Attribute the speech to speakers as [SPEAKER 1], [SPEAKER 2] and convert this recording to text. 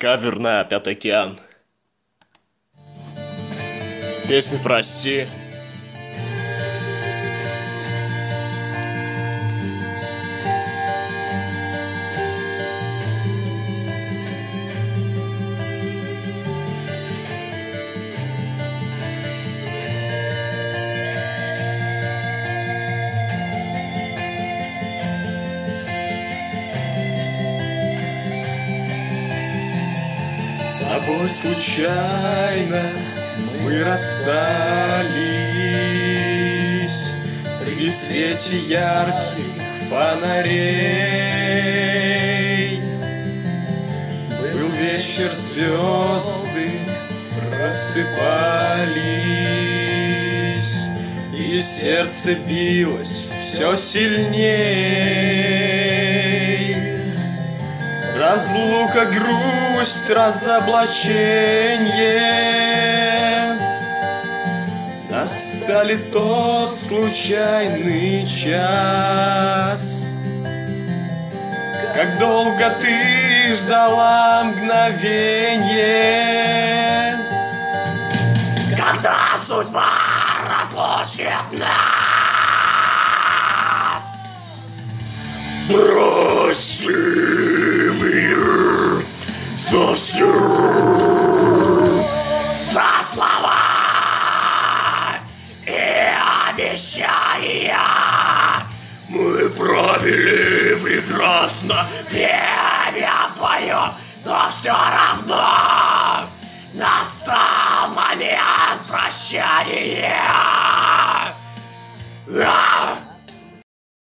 [SPEAKER 1] Кавер на «Пятый океан». Песня «Прости». С тобой случайно мы расстались при свете ярких фонарей. Был вечер, звезды просыпались, и сердце билось все сильней. Разлука, грусть, разоблаченье. Настали тот случайный час. Как долго ты ждала мгновенье, когда судьба разлучит нас. Прости меня за все, за слова и обещания. Мы провели прекрасно время вдвоем, но все равно настал момент прощания.